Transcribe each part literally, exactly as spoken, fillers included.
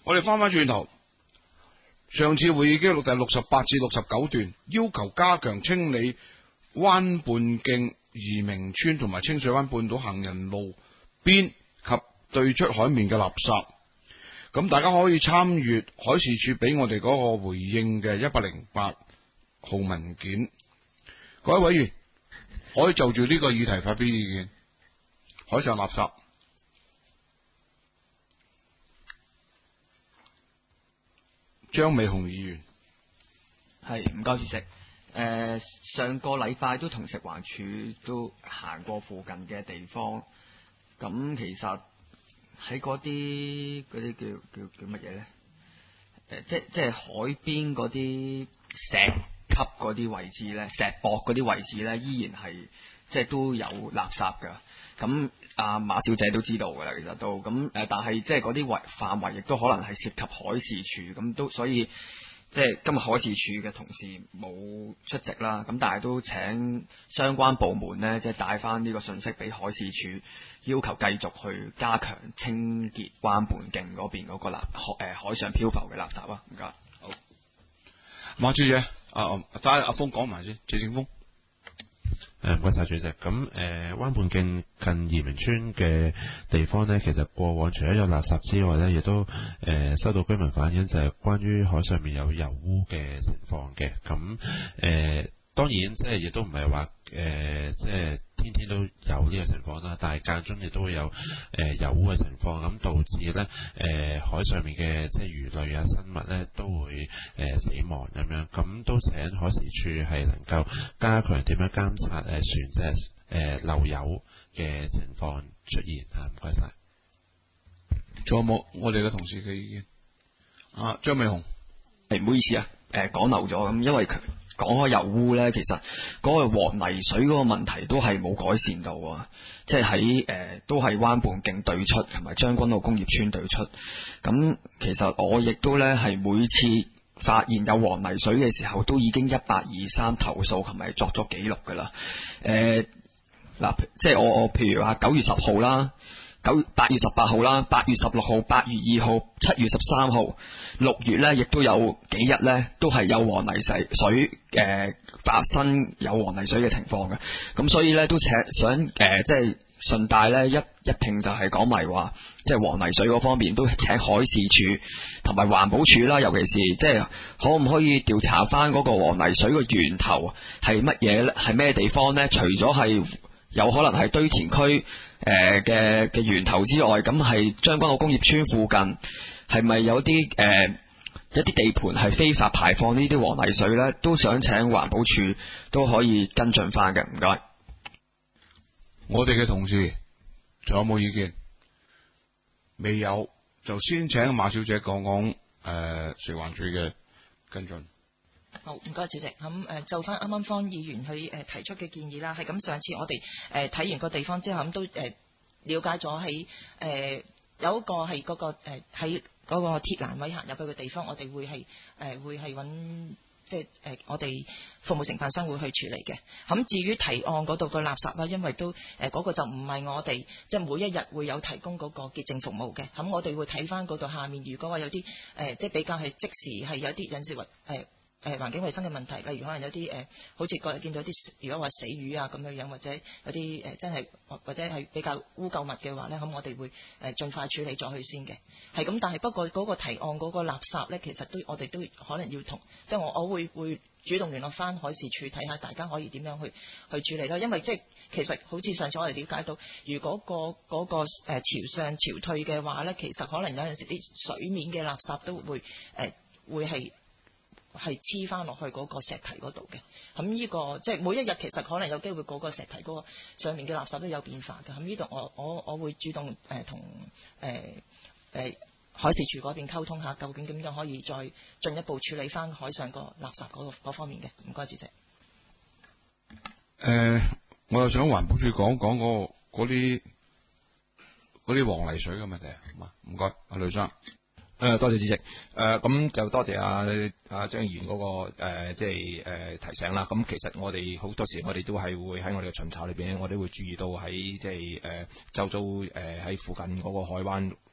我哋翻翻轉頭，上次會議記錄第六十八至六十九段，要求加強清理灣畔徑、移明村同埋清水灣半島行人路邊及對出海面嘅垃圾。咁大家可以參閱海事處俾我哋嗰個回應嘅一百零八號文件。各位委員可以就住呢個議題發表意見。海上垃圾，張美雄議員。 係，唔該主席。誒、呃，上個禮拜都同食環署都行過附近嘅地方，咁其實喺嗰啲嗰啲叫叫叫乜嘢咧？誒、呃，即即係海邊嗰啲石級嗰啲位置咧，石壆嗰啲位置咧，依然係即係都有垃圾㗎。咁阿馬小姐都知道㗎啦，其實都咁誒，但係即係嗰啲圍範圍亦都可能係涉及海事處，咁都所以即係今日海事處嘅同事冇出席啦。咁但係都請相關部門呢，即係帶翻呢個信息俾海事處，要求繼續去加強清潔灣畔徑嗰邊嗰個垃誒海上漂浮嘅垃圾啊！唔該。好， 馬小姐，啊，等阿峰講埋先，謝正峰。 誒，唔該晒主席。咁誒，灣畔徑近移明村嘅地方呢，其實過往除咗有垃圾之外呢，亦都誒、呃、收到居民反映，就係關於海上面有油污嘅情況嘅。咁誒、呃，當然即係亦都唔係話誒，即係天天都有呢個情況啦。但係間中亦都會有誒、呃、油污嘅情況，咁導致呢誒、呃、海上面嘅即係魚類啊生物呢都會誒、呃、死亡咁樣。咁都請海事處係能夠加強點樣監察誒、呃、船隻誒漏油嘅情況出現嚇。唔該晒。 仲有冇我哋嘅同事嘅意見？啊，張美雄。 誒，唔好意思啊，誒講漏咗咁，因為佢講開油污咧，其實嗰個黃泥水嗰個問題都係冇改善到啊，即係喺誒都係灣畔徑對出同埋將軍澳工業村對出。咁其實我亦都咧係每次發現有黃泥水嘅時候，都已經一八二三投訴同埋作咗記錄㗎啦。誒、呃、嗱，即係我我譬如話九月十號啦。九八月十八號啦，八月十六號、八月二號、七月十三號、六月咧，亦都有幾日咧，都係有黃泥水水誒、呃、發生有黃泥水嘅情況嘅。咁所以咧都請想誒、呃，即係順帶咧一一併就係講埋話，即係黃泥水嗰方面都請海事處同埋環保署啦，尤其是即係可唔可以調查翻嗰個黃泥水嘅源頭係乜嘢咧？係咩地方咧？除咗係有可能係堆填區誒嘅嘅源頭之外，咁係將軍澳工業村附近係咪有啲誒、呃、一啲地盤係非法排放呢啲黃泥水呢？都想請環保署都可以跟進翻嘅，唔該。 我哋嘅同事仲有冇意見？未有，就先請馬小姐講講誒食環署嘅跟進。 好，唔該主席。咁誒就翻啱啱方議員去誒提出嘅建議啦，係咁上次我哋誒睇完個地方之後，咁都誒了解咗喺誒有一個係嗰個誒喺嗰個鐵欄位行入去嘅地方，我哋會係誒會係揾即係誒我哋服務承辦商會去處理嘅。咁至於提案嗰度嘅垃圾啦，因為都誒嗰個就唔係我哋即係每一日會有提供嗰個潔淨服務嘅。咁我哋會睇翻嗰度下面，如果話有啲誒即係比較係即時係有啲引致或誒。誒環境衛生嘅問題，例如可能有啲誒、呃，好似個見到啲，如果話死魚啊咁樣樣，或者有啲誒、呃、真係或者係比較污垢物嘅話咧，咁我哋會誒、呃、盡快處理咗佢先嘅。係咁，但係不過嗰個提案嗰個垃圾咧，其實都我哋都可能要同，即係我我會會主動聯絡翻海事處睇下，大家可以點樣去去處理咯。因為即係其實好似上次我哋了解到，如果、嗰個嗰、嗰個、呃、朝上朝退嘅話咧，其實可能有陣時啲水面嘅垃圾都會誒、呃、會係。係黐翻落去嗰個石堤嗰度嘅，咁呢個即係每一日其實可能有機會嗰個石堤嗰個上面嘅垃圾都有變化嘅，咁呢度我我我會主動誒同誒誒海事處嗰邊溝通下，究竟點樣可以再進一步處理翻海上個垃圾嗰個嗰方面嘅，唔該主席。誒、 呃，我又想環保署講講嗰嗰啲嗰啲黃泥水嘅問題，好嘛？唔該，阿呂生。 誒、呃，多謝主席。誒、呃，咁就多謝阿阿張議員嗰、那個誒、呃，即係誒、呃、提醒啦。咁其實我哋好多時，我哋都係會喺我哋嘅巡查裏邊，我哋會注意到喺即係誒周遭誒喺附近嗰個海灣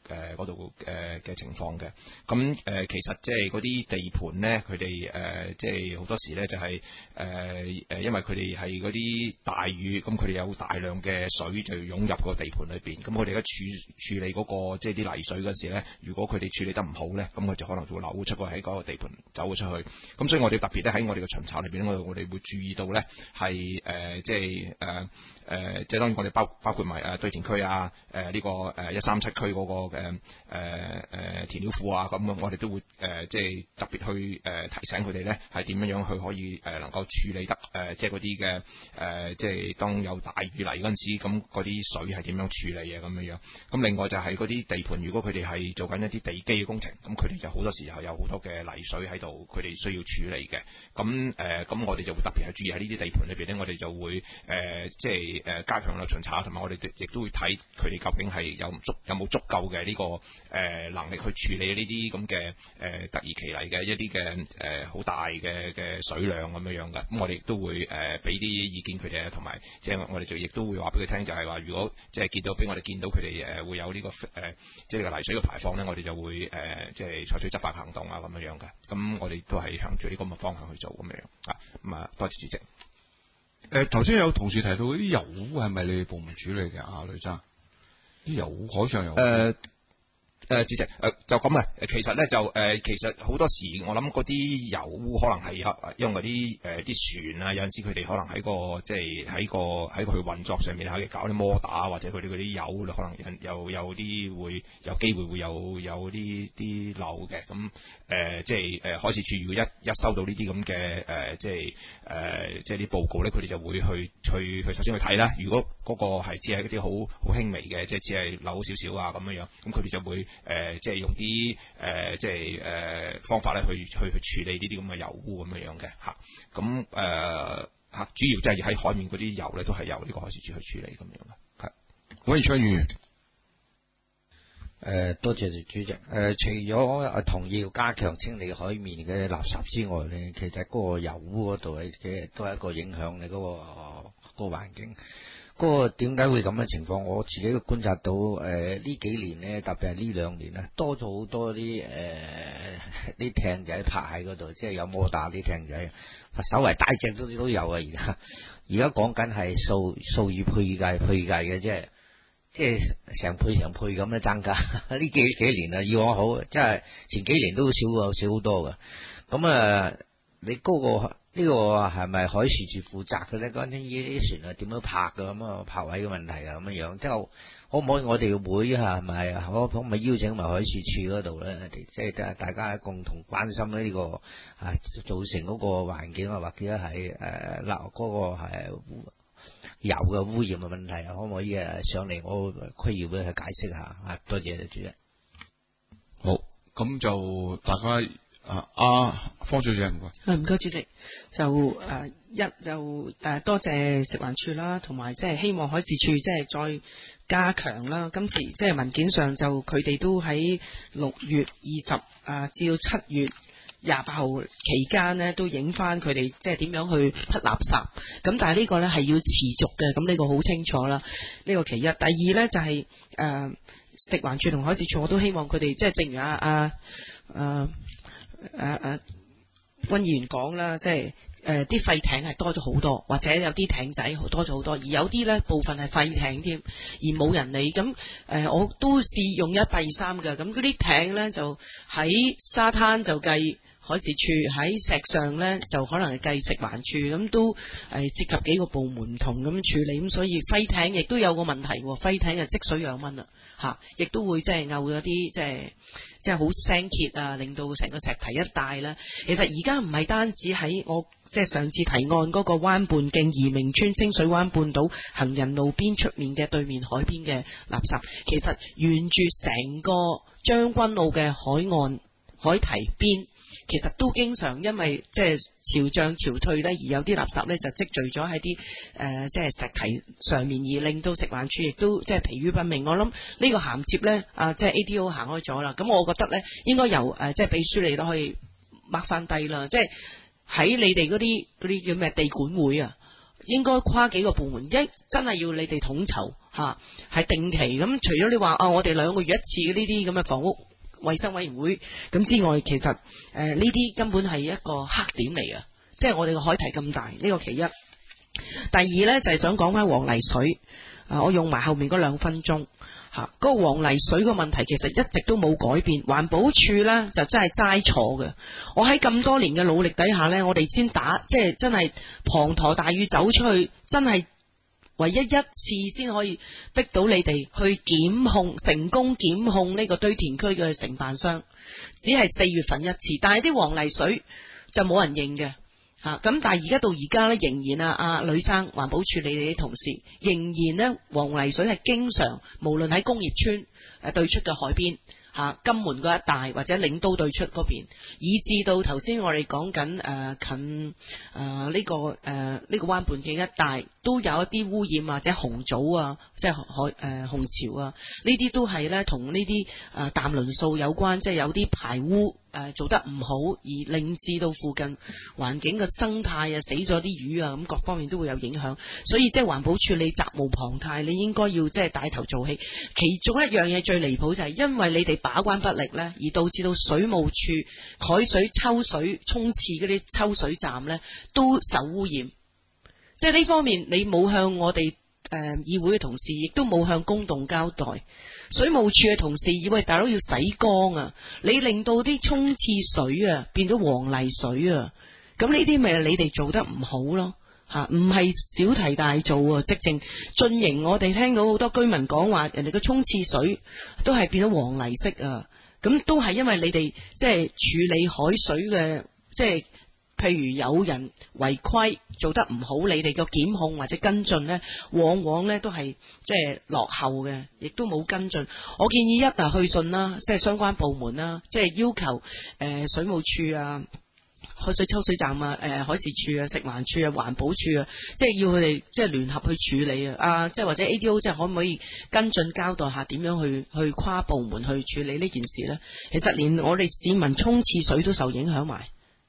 誒嗰度誒嘅情況嘅。咁誒、呃、其實即係嗰啲地盤咧，佢哋誒即係好多時咧就係誒誒，因為佢哋係嗰啲大雨，咁佢哋有大量嘅水就湧入個地盤裏邊。咁佢哋而家處處理嗰、嗰個即係啲泥水嗰時咧，如果佢哋處理得唔好咧，咁佢就可能就會流出過喺嗰個地盤走咗出去。咁所以我哋特別咧喺我哋嘅巡查裏邊，我我哋會注意到咧係誒即係誒誒，即係當然我哋包包括埋誒堆填區啊，誒、呃、呢、這個誒一三七區嗰個嘅誒誒填料庫啊，咁我哋都會誒、呃、即係特別去誒、呃、提醒佢哋咧係點樣樣去可以誒、呃、能夠處理得誒、呃、即係嗰啲嘅誒即係當有大雨嚟嗰陣時，咁嗰啲水係點樣處理啊咁樣樣。咁另外就係嗰啲地盤，如果佢哋係做緊一啲地基嘅工程，咁佢哋就好多時候有好多嘅泥水喺度，佢哋需要處理嘅。咁誒咁我哋就會特別係注意喺呢啲地盤裏邊咧，我哋就會誒、呃、即係誒加強啦巡查，同埋我哋亦都會睇佢哋究竟係有足有冇足夠嘅呢、這個誒、呃、能力去處理呢啲咁嘅誒突如其嚟嘅一啲嘅誒好大嘅嘅水量咁樣樣嘅。咁我哋亦都會誒俾啲意見佢哋，同埋即係我哋就亦都會話俾佢聽，就係話如果即係見到俾我哋見到佢哋誒會有呢、這個誒、呃、即係個泥水嘅排放咧，我哋就會誒、呃、即係採取執法行動啊咁樣樣嘅。咁我哋都係向住呢個咁嘅方向去做咁樣樣啊。咁啊，多謝主席。 誒，頭先有同事提到啲油污係咪你哋部門處理嘅啊，呂生？啲油污，海上油污。 誒誒、呃，主席，誒、呃、就咁啊！其實咧就誒、呃，其實好多時我諗嗰啲油污可能係因為啲誒啲船啊，有陣時佢哋可能喺個即係喺個喺佢運作上面喺度搞啲摩打，或者佢哋嗰啲油可能有有啲會有機會會有有啲啲漏嘅。咁誒、呃、即係誒海事處如果一一收到呢啲咁嘅誒即係誒、呃、即係啲報告咧，佢哋就會去去去首先去睇啦。如果嗰個係只係一啲好好輕微嘅，即係只係漏少少啊咁樣樣，咁佢哋就會。誒、呃，即係用啲誒、呃，即係誒、呃、方法咧，去去去處理呢啲咁嘅油污咁樣樣嘅嚇。咁誒嚇，主要即係喺海面嗰啲油咧，都係由呢個海事處去處理咁樣嘅。係， 溫昌議員。 誒，多謝主席。誒、呃，除咗同意要加強清理海面嘅垃圾之外咧，其實嗰個油污嗰度咧，其實都係一個影響你嗰、嗰個、呃嗰個環境。嗰個點解會咁嘅情況？我自己都觀察到，誒、呃、呢幾年咧，特別係呢兩年咧，多咗好多啲誒啲艇仔泊喺嗰度，即係有摩打啲艇仔，稍為大隻都都有啊！而家而家講緊係數數以倍計倍計嘅，即係即係成倍成倍咁樣增加。呢幾幾年啊，以往好，即係前幾年都少過少好多㗎。咁啊、呃，你嗰、嗰個。呢個係咪海事處負責嘅咧？講緊呢啲船啊點樣泊嘅咁啊，泊位嘅問題啊咁樣樣，即係可唔可以我哋會啊係咪可可唔可以邀請埋海事處嗰度咧？即係大家共同關心呢、呢個啊造成嗰個環境啊，或者係誒嗱嗰個係油嘅污染嘅問題啊，可唔可以誒上嚟我區議會去解釋下啊？多謝主席。 好，咁就大家。啊，阿方小姐唔該， 唔該主席，就誒、呃、一就誒、呃、多謝食環署啦，同埋即係希望海事處即係再加強啦。今次即係文件上就佢哋都喺六月二十啊至到七月廿八號期間呢，都影翻佢哋即係點樣去匹垃圾。咁但係呢個呢係要持續嘅，咁呢個好清楚啦。呢、呢個其一，第二呢就係、是、誒、呃、食環署同海事處，我都希望佢哋即係正如阿阿誒。誒誒，溫議員講啦，即係誒啲廢艇係多咗好多，或者有啲艇仔多咗好多，而有啲咧部分係廢艇添，而冇人理。咁誒、呃，我都試用一八二三嘅，咁嗰啲艇咧就喺沙灘就計海事處，喺石上咧就可能係計食環處，咁都誒涉及幾個部門唔同咁處理，咁所以廢艇亦都有個問題，廢艇就積水養蚊啦，嚇，亦都會即係漚咗啲即係。即係好腥潔啊，令到成個石堤一帶咧。其實而家唔係單止喺我即係上次提案嗰個灣畔徑怡明邨清水灣半島行人路邊出面嘅對面海邊嘅垃圾，其實沿住成個將軍澳嘅海岸海堤邊，其實都經常因為即係潮漲潮退咧，而有啲垃圾咧就積聚咗喺啲誒即係石堤上面，而令到食環署亦都即係疲於奔命。我諗呢個銜接咧啊，即係 A D O 行開咗啦。咁我覺得咧應該由誒即係秘書你都可以擘翻低啦。即係喺你哋嗰啲嗰啲叫咩地管會啊，應該跨幾個部門，一真係要你哋統籌。 嚇，係定期咁。除咗你話啊，我哋兩個月一次嘅呢啲咁嘅房屋衛生委員會咁之外，其實誒呢啲根本係一個黑點嚟嘅，即係我哋個海堤咁大，呢個其一。第二呢，就係想講翻黃泥水，啊，我用埋後面嗰兩分鐘。吓，嗰個黃泥水個問題其實一直都冇改變，環保署呢就真係齋錯嘅。我喺咁多年嘅努力底下呢，我哋先打，即係真係滂沱大雨走出去，真係唯一一次先可以逼到你哋去檢控，成功檢控呢個堆填區嘅承辦商，只係四月份一次，但係啲黃泥水就冇人認嘅。吓、啊、咁，但係而家到而家咧，仍然啊，阿呂生環保署你哋啲同事，仍然呢黃泥水係經常，無論喺工業村誒對出嘅海邊，吓、啊、金門嗰一帶或者領都對出嗰邊，以至到頭先我哋講緊誒近誒呢、呃這個誒呢、呃這個灣畔徑一帶，都有一啲污染或者紅棗啊，即係海誒、呃、紅潮啊，呢啲都係咧同呢啲誒氮磷素有關，即係有啲排污。誒、呃，做得唔好而令至到附近環境嘅生態啊，死咗啲魚啊，咁各方面都會有影響。所以即係環保署你責無旁貸，你應該要即係帶頭做起。其中一樣嘢最離譜就係因為你哋把關不力呢，而導致到水務署海水抽水沖廁嗰啲抽水站呢都受污染。即係呢方面你冇向我哋誒、呃、議會嘅同事，亦都冇向公眾交代。水務署嘅同事以為大佬要洗缸啊，你令到啲沖廁水啊變咗黃泥水啊，咁呢啲咪你哋做得唔好咯吓，唔係小題大做啊，直情進營我哋聽到好多居民講話，人哋嘅沖廁水都係變咗黃泥色啊，咁都係因為你哋即係處理海水嘅即係。譬如有人違規做得唔好，你哋嘅檢控或者跟進呢，往往呢都係即係落後嘅，亦都冇跟進。我建議一啊去信啦，即係相關部門啦，即係要求誒、呃、水務署啊、海水抽水站啊、誒、呃、海事處啊、食環署啊、環保署啊，即係要佢哋即係聯合去處理啊。啊，即係或者 A D O 即係可唔可以跟進交代下點樣去去跨部門去處理呢件事呢？其實連我哋市民沖廁水都受影響埋。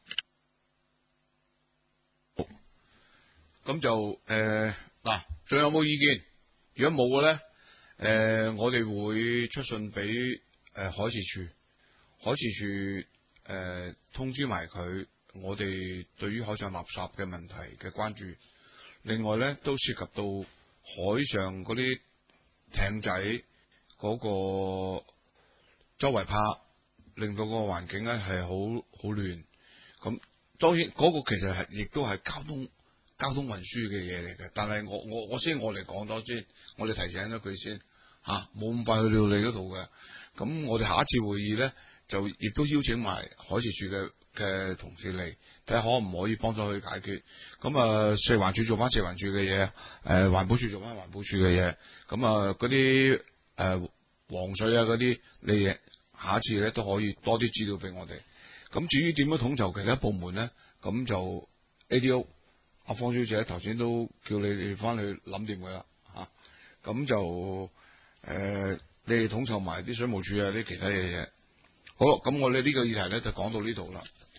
咁就誒嗱，仲、呃、有冇意見？如果冇嘅咧，誒、呃、我哋會出信俾誒、呃、海事處，海事處誒、呃、通知埋佢，我哋對於海上垃圾嘅問題嘅關注。另外咧，都涉及到海上嗰啲艇仔嗰個周圍拍，令到個環境咧係好好亂。咁當然嗰、那個其實係亦都係交通。交通運輸嘅嘢嚟嘅，但係我我我先我嚟講多先，我哋提醒咗佢先吓，冇咁快去到你嗰度嘅。咁我哋下一次會議咧，就亦都邀請埋海事處嘅嘅同事嚟，睇下可唔可以幫咗佢解決。咁啊，食環署做翻食環署嘅嘢，誒、呃，環保署做翻環保署嘅嘢。咁啊，嗰啲誒黃水啊嗰啲，你下一次咧都可以多啲資料俾我哋。咁至於點樣統籌其他部門咧，咁就 A D O。阿方小姐頭先都叫你哋翻去諗掂佢啦吓，咁就誒、呃，你哋統籌埋啲水務署啊啲其他嘢嘢。好，咁我哋呢個議題咧就講到呢度啦。